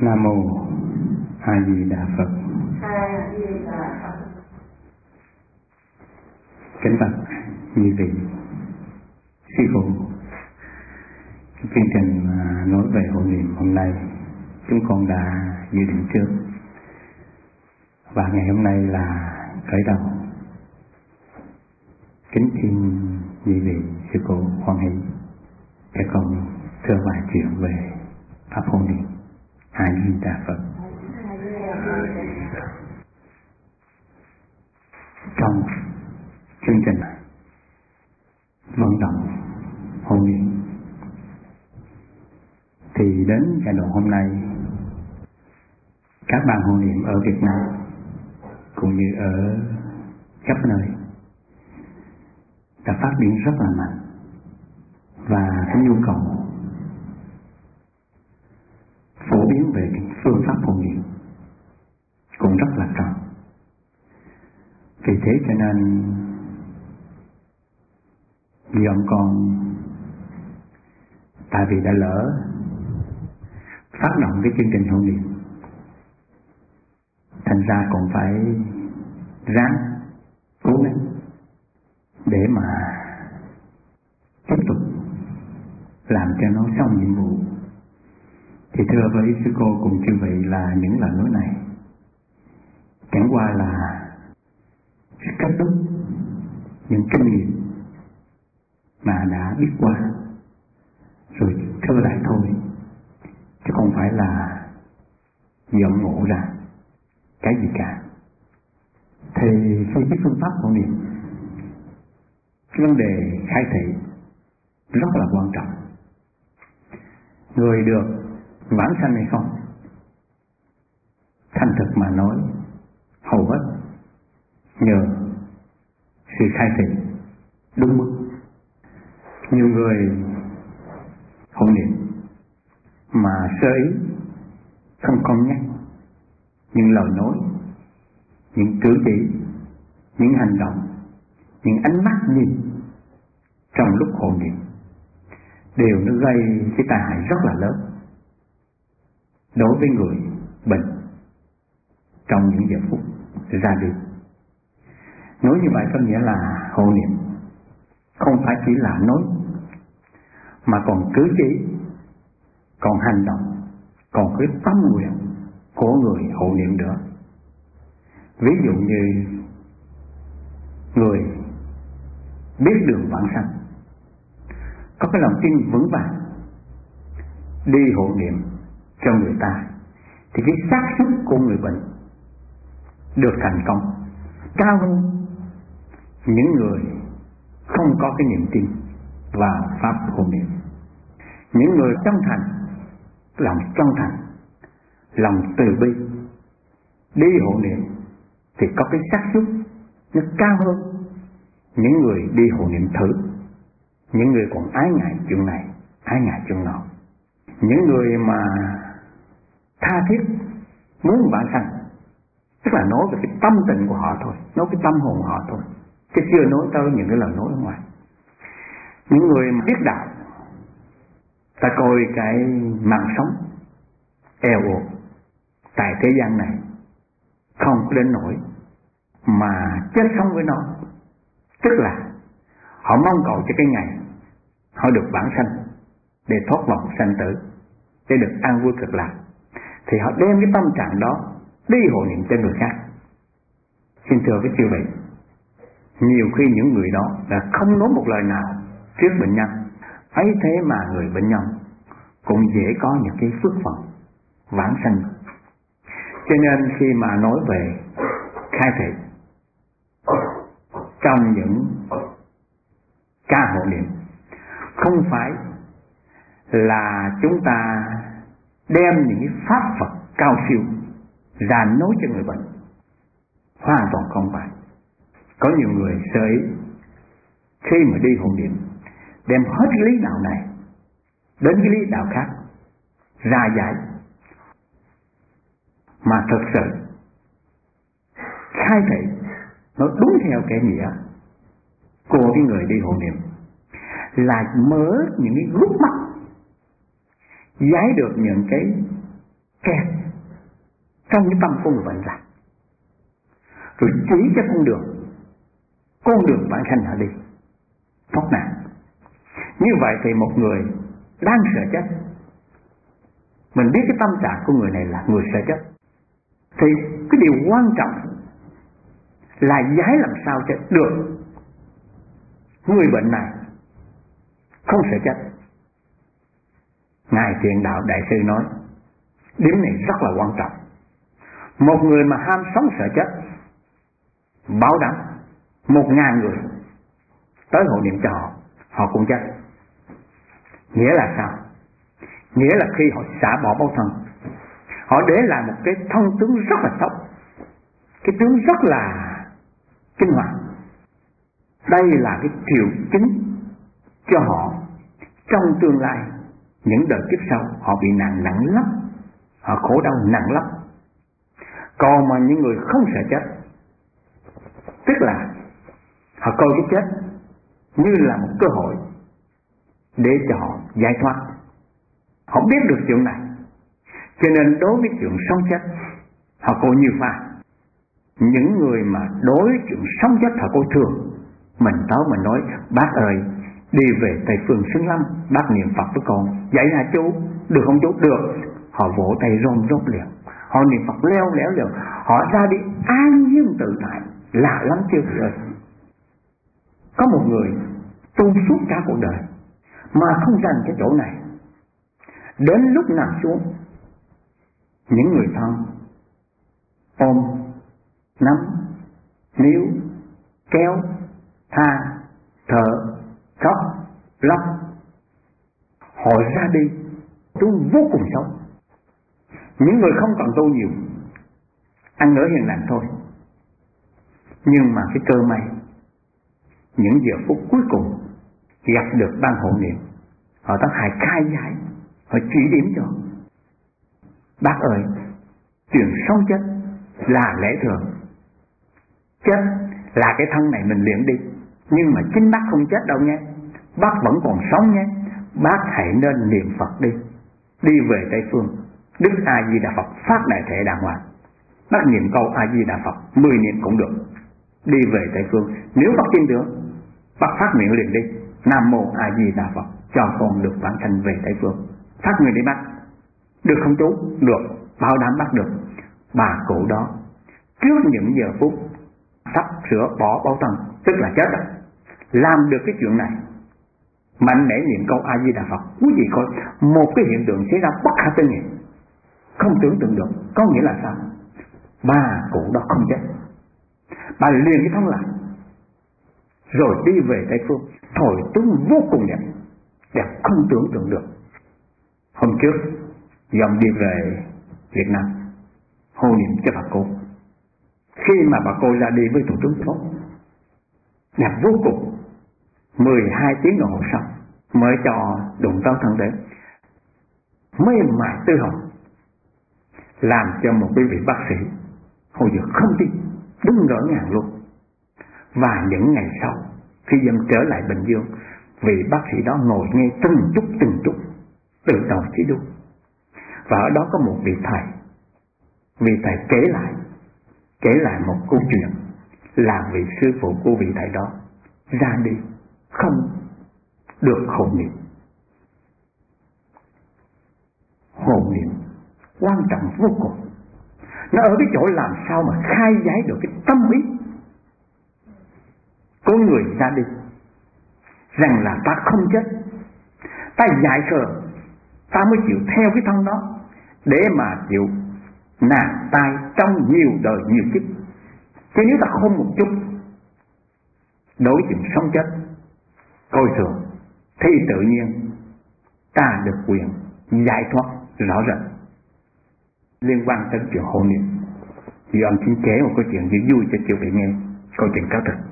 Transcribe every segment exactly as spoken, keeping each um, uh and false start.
Nam mô A Di Đà Phật. A Di Đà Phật. Kính bạch quý vị, sư phụ, chương trình nói về hộ niệm hôm nay chúng con đã dự định trước, và ngày hôm nay là khởi đầu. Kính xin quý vị sư cô hoan hỷ cho con thưa vài chuyện về pháp hộ niệm A Di Đà Phật. Trong chương trình vận động hộ niệm thì đến giai đoạn hôm nay, các ban hộ niệm ở Việt Nam cũng như ở khắp nơi đã phát triển rất là mạnh, và cái nhu cầu phổ biến về phương pháp hộ niệm cũng rất là cao. Vì thế cho nên vì ông con, tại vì đã lỡ phát động cái chương trình hộ niệm, thành ra còn phải ráng cố gắng để mà tiếp tục làm cho nó xong nhiệm vụ. Thì thưa với sư cô cùng chư vị là những lời nói này chẳng qua là kết thúc những kinh nghiệm mà đã biết qua rồi thưa lại thôi, chứ không phải là dọn ngộ ra cái gì cả. Thì phân tích phương pháp hộ niệm, cái vấn đề khai thị rất là quan trọng. Người được vãng sanh hay không, thành thực mà nói, hầu hết nhờ sự khai thị đúng mức. Nhiều người hộ niệm mà sơ ý, không cân nhắc những lời nói, những cử chỉ, những hành động, những ánh mắt nhìn trong lúc hộ niệm đều nó gây cái tai hại rất là lớn đối với người bệnh trong những giờ phút ra đi. Nói như vậy có nghĩa là hộ niệm không phải chỉ là nói, mà còn cử chỉ, còn hành động, còn cái tâm nguyện của người hộ niệm nữa. Ví dụ như người biết đường vãng sanh, có cái lòng tin vững vàng đi hộ niệm cho người ta, thì cái xác suất của người bệnh được thành công cao hơn những người không có cái niềm tin vào pháp hộ niệm. Những người chân thành, lòng chân thành, lòng từ bi đi hộ niệm thì có cái xác suất nó cao hơn những người đi hộ niệm thử, những người còn ái ngại chuyện này, ái ngại chuyện nọ. Những người mà tha thiết muốn vãng sanh, tức là nói về cái tâm tình của họ thôi, nói cái tâm hồn họ thôi, chứ chưa nói tới những cái lời nói ở ngoài. Những người mà biết đạo, ta coi cái mạng sống eo uột tại thế gian này không có đến nỗi mà chết sống với nó, tức là họ mong cầu cho cái ngày họ được vãng sanh để thoát vòng sanh tử, để được an vui cực lạc, thì họ đem cái tâm trạng đó đi hộ niệm cho người khác. Xin thưa với chư vị, nhiều khi những người đó đã không nói một lời nào trước bệnh nhân, ấy thế mà người bệnh nhân cũng dễ có những cái phước phận vãng sanh. Cho nên khi mà nói về khai thị trong những ca hộ niệm, không phải là chúng ta đem những cái pháp Phật cao siêu ra nói cho người bệnh, hoàn toàn không phải. Có nhiều người sơ ý khi mà đi hộ niệm đem hết cái lý đạo này đến cái lý đạo khác ra giải, mà thực sự khai thị nó đúng theo cái nghĩa của cái người đi hộ niệm là mở những cái gút mắt, giải được những cái kẹt trong cái tâm của người bệnh lại, rồi chỉ cho con đường, con đường bản thân họ đi thoát nạn. Như vậy thì một người đang sợ chết, mình biết cái tâm trạng của người này là người sợ chết, thì cái điều quan trọng là giải làm sao cho được người bệnh này không sợ chết. Ngài Thiện Đạo Đại Sư nói điểm này rất là quan trọng. Một người mà ham sống sợ chết, bảo đảm một ngàn người tới hộ niệm cho họ, họ cũng chết. Nghĩa là sao? Nghĩa là khi họ xả bỏ báo thân, họ để lại một cái thân tướng rất là xấu, cái tướng rất là kinh hoàng. Đây là cái triệu chứng cho họ trong tương lai, những đời kiếp sau họ bị nạn nặng lắm, họ khổ đau nặng lắm. Còn mà những người không sợ chết, tức là họ coi cái chết như là một cơ hội để cho họ giải thoát. Họ biết được chuyện này, cho nên đối với chuyện sống chết họ coi như pha. Những người mà đối với chuyện sống chết họ coi thường. Mình tới mình nói bác ơi, đi về Tây Phương xứng lắm, bác niệm Phật với con, dạy hả chú? Được không chú? Được. Họ vỗ tay rôm rốt liền, họ niệm Phật leo lẻo liền, họ ra đi an nhiên tự tại, lạ lắm chưa rồi. Có một người tu suốt cả cuộc đời mà không dành cái chỗ này, đến lúc nằm xuống, những người thân ôm, nắm, níu, kéo, tha, thở, khóc, lóc, họ ra đi tu vô cùng sống. Những người không cần tu nhiều, ăn ở hiền lành thôi, nhưng mà cái cơ may, những giờ phút cuối cùng gặp được ban hộ niệm, họ tất hại khai giải, họ chỉ điểm cho bác ơi, chuyện sống chết là lẽ thường, chết là cái thân này mình luyện đi, nhưng mà chính bác không chết đâu nha, bác vẫn còn sống nha. Bác hãy nên niệm Phật đi, đi về Tây Phương, Đức A Di Đà Phật phát đại thể đàng hoàng. Bác niệm câu A Di Đà Phật mười niệm cũng được, đi về Tây Phương. Nếu bác tin tưởng, bác phát nguyện liền đi, Nam Mô A Di Đà Phật, cho con được bản thân về Tây Phương. Phát nguyện đi bác. Được không chú? Được, bảo đảm bác được. Bà cụ đó trước những giờ phút sắp sửa bỏ báo thân, tức là chết rồi, làm được cái chuyện này, mạnh mẽ niệm câu A Di Đà Phật. Quý vị coi, một cái hiện tượng xảy ra bất khả tư nghị, không tưởng tượng được. Có nghĩa là sao? Bà cụ đó không chết, bà liền cái thân lại, rồi đi về Tây Phương, thổi tướng vô cùng đẹp, đẹp không tưởng tượng được. Hôm trước dòng đi về Việt Nam hộ niệm cho bà cô, khi mà bà cô ra đi với thủ tướng tốt, đẹp vô cùng. Mười hai tiếng đồng hồ sau mới cho đụng tới thân thể, mê mải tư hồn, làm cho một quý vị bác sĩ hồi giờ không tin, đứng ngỡ ngàng luôn. Và những ngày sau, khi dân trở lại Bình Dương, vị bác sĩ đó ngồi nghe từng chút từng chút từ đầu chí đuôi. Và ở đó có một vị thầy, vị thầy kể lại kể lại một câu chuyện là vị sư phụ của vị thầy đó ra đi không được hộ niệm. Hộ niệm quan trọng vô cùng, nó ở cái chỗ làm sao mà khai giải được cái tâm ý của người ra đi, rằng là ta không chết, ta dại khờ, ta mới chịu theo cái thân đó để mà chịu nạn tai trong nhiều đời nhiều kiếp. Chứ nếu ta không một chút đối chuyện sống chết coi thường, thì tự nhiên ta được quyền giải thoát rõ rệt. Liên quan tới chuyện hộ niệm, thì ông xin kể một câu chuyện vui vui cho chư vị nghe. Câu chuyện cáo thực.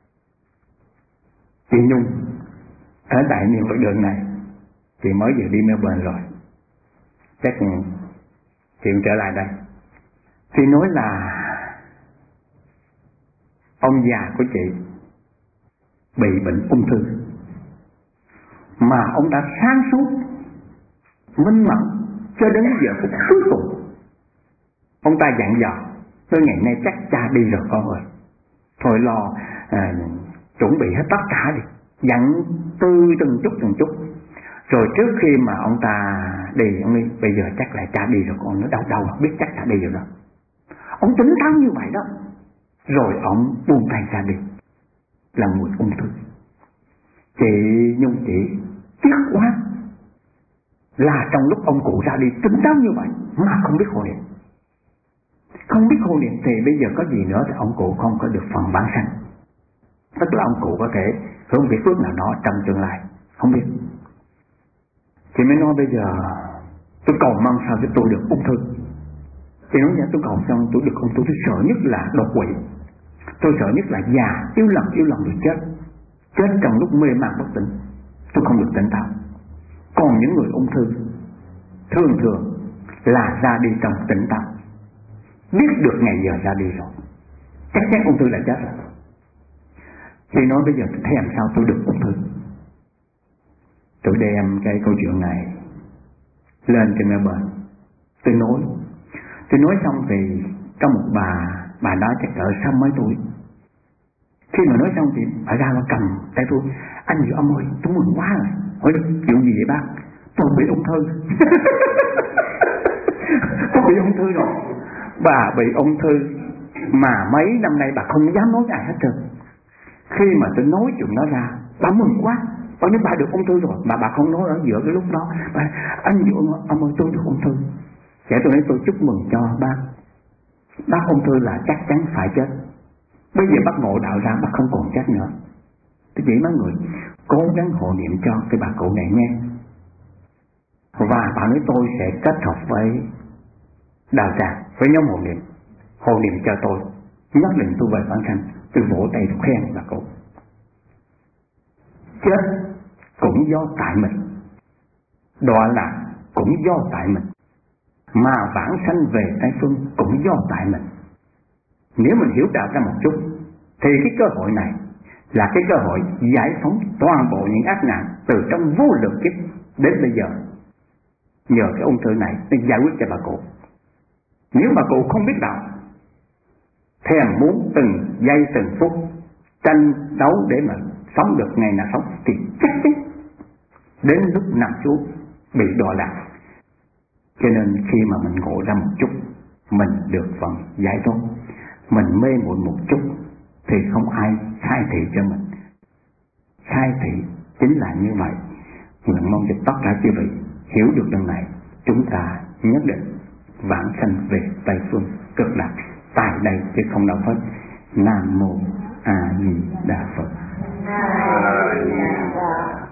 Chị Nhung ở tại miền Bắc đường này, chị mới vừa đi Melbourne rồi, chắc chuyện trở lại đây. Chị nói là ông già của chị bị bệnh ung thư, mà ông đã sáng suốt minh mẫn cho đến giờ phút cuối cùng Ông ta dặn dò: tôi ngày nay chắc cha đi rồi con ơi, thôi lo à, chuẩn bị hết tất cả đi. Dặn tư từng chút từng chút. Rồi trước khi mà ông ta đi, ông đi bây giờ chắc là cha đi rồi con, nó đau đầu biết chắc cha đi rồi đó. Ông tính toán như vậy đó. Rồi ông buông tay ra đi. Là người ung thư. Chị Nhung chị tiếc quá, là trong lúc ông cụ ra đi tính toán như vậy mà không biết hộ niệm. Không biết hộ niệm thì bây giờ có gì nữa thì ông cụ không có được phần bản sanh. Tức là ông cụ có thể hưởng việc phước nào đó trong tương lai, không biết. Chị mới nói bây giờ tôi cầu mong sao cho tôi được ung thư. Chị nói nha, tôi cầu xong tôi được ung thư. Tôi sợ nhất là đột quỵ, tôi sợ nhất là già, yếu lòng yếu lòng được chết. Chết trong lúc mê man bất tỉnh, tôi không được tỉnh táo. Còn những người ung thư thường thường là ra đi trong tỉnh táo, biết được ngày giờ ra đi rồi, chắc chắn ung thư là chết rồi. Chị nói bây giờ tôi thấy làm sao tôi được ung thư. Tôi đem cái câu chuyện này lên trên Melbourne, tôi nói tôi nói xong thì có một bà bà đó chắc cỡ sáu mấy tuổi. Khi mà nói xong thì bà ra bà cầm tay tôi: anh Diệu ông ơi, tôi mừng quá rồi. Hỏi chuyện gì vậy bác? Tôi bị ung thư. Tôi bị ung thư rồi. Bà bị ung thư mà mấy năm nay bà không dám nói ai hết trơn. Khi mà tôi nói chuyện đó ra, bà mừng quá. Bà nói bà được ung thư rồi, mà bà không nói ở giữa cái lúc đó. Bà: anh Diệu ông ơi, tôi được ung thư. Vậy tôi nói tôi chúc mừng cho bác. Bác ung thư là chắc chắn phải chết. Bây giờ bác ngộ đạo ra, bác không còn chết nữa. Tôi chỉ mấy người cố gắng hộ niệm cho cái bà cụ này nghe. Và bà nói tôi sẽ kết hợp với đạo tràng, với nhóm hộ niệm, hộ niệm cho tôi, nhất định tôi về bản sanh. Tôi vỗ tay tôi khen bà cụ. Chết cũng do tại mình, đọa lạc cũng do tại mình, mà vãng sanh về Tây Phương cũng do tại mình. Nếu mình hiểu đạo ra một chút thì cái cơ hội này là cái cơ hội giải phóng toàn bộ những ác nạn từ trong vô lượng kiếp đến bây giờ. Nhờ cái ung thư này để giải quyết cho bà cụ. Nếu bà cụ không biết đạo, thèm muốn từng giây từng phút tranh đấu để mà sống được ngày nào sống, thì chắc chắn đến lúc nằm xuống bị đọa lạc. Cho nên khi mà mình ngộ ra một chút, mình được phần giải thoát. Mình mê muội một chút thì không ai khai thị cho mình. Khai thị chính là như vậy. Nguyện mong cho tất cả quý vị hiểu được lần này, chúng ta nhất định vãng sanh về Tây Phương cực lạc tại đây chứ không đâu hết. Nam mô A Di Đà Phật.